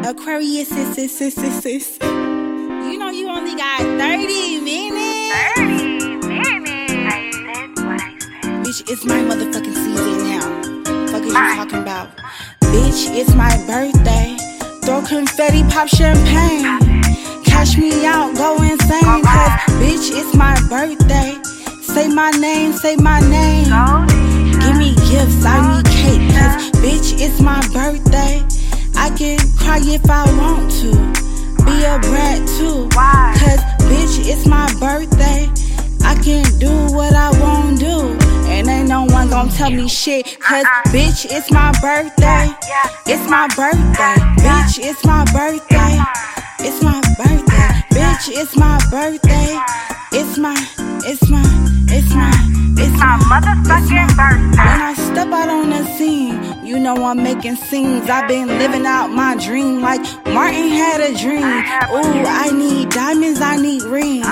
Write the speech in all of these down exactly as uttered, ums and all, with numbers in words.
Aquarius, sis, sis, sis, sis, sis. You know you only got thirty minutes. thirty minutes. I said what I said. Bitch, it's my motherfucking season now. Fuck is you talking about? Bitch, it's my birthday. Throw confetti, pop champagne. Cash me out, go insane. Cause bitch, it's my birthday. Say my name, say my name. Give me gifts, I need cake. Cause bitch, it's my birthday. I can cry if I want to. Be a brat too. Cause bitch, it's my birthday. I can do what I won't do. And ain't no one gon' tell me shit. Cause bitch, it's my birthday. It's my birthday. Bitch, it's my birthday. It's my birthday. Bitch, it's my birthday. It's my, it's my, it's my, it's my motherfucking birthday. When I step out on the scene, you know I'm making scenes. I've been living out my dream like Martin had a dream. Ooh, I need diamonds, I need rings.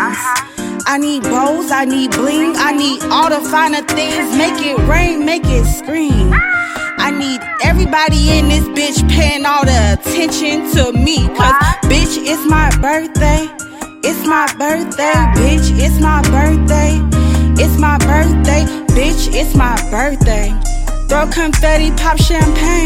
I need bows, I need bling. I need all the finer things. Make it rain, make it scream. I need everybody in this bitch paying all the attention to me. Cause bitch, it's my birthday. It's my birthday, bitch, it's my birthday. It's my birthday, bitch, it's my birthday. Throw confetti, pop champagne.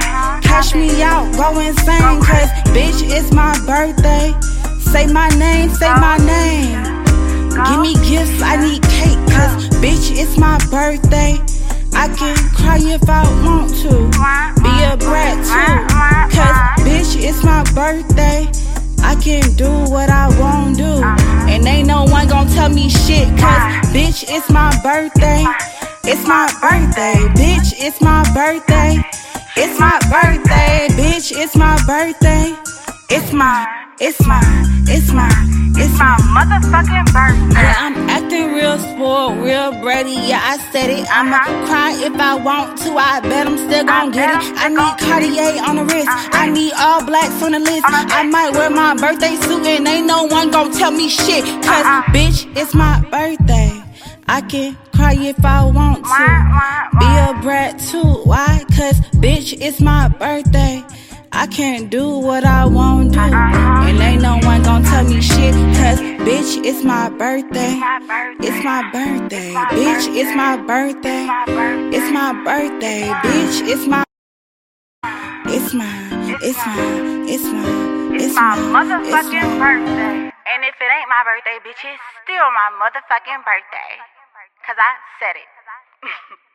Cash me out, go insane. Cause bitch, it's my birthday. Say my name, say my name. Give me gifts, I need cake. Cause bitch, it's my birthday. I can cry if I want to. Be a brat too. Cause bitch, it's my birthday. I can do what I won't do. And ain't no one gon' tell me shit. Cause bitch, it's my birthday. It's my birthday. Bitch, it's my birthday. It's my birthday. Bitch, it's my birthday. It's my, it's my, it's my, it's my motherfucking birthday. Yeah, I'm acting real spoiled, real bratty. Yeah, I said it. I'ma cry if I want to. I bet I'm still gon' get it. I need Cartier on the wrist. I need all blacks on the list. I might wear my birthday suit and ain't no one gon' tell me shit. Cause bitch, it's my birthday. I can cry if I want to. Be a brat too. Why? Cause bitch, it's my birthday. I can't do what I won't do. And ain't no one gon' tell me shit. Cause bitch, it's my birthday. It's my birthday. Bitch, it's my birthday. It's my birthday. Bitch, it's my, it's my, it's my, it's my, It's my motherfucking birthday. And if it ain't my birthday, bitch, it's still my motherfucking birthday. Cause I said it.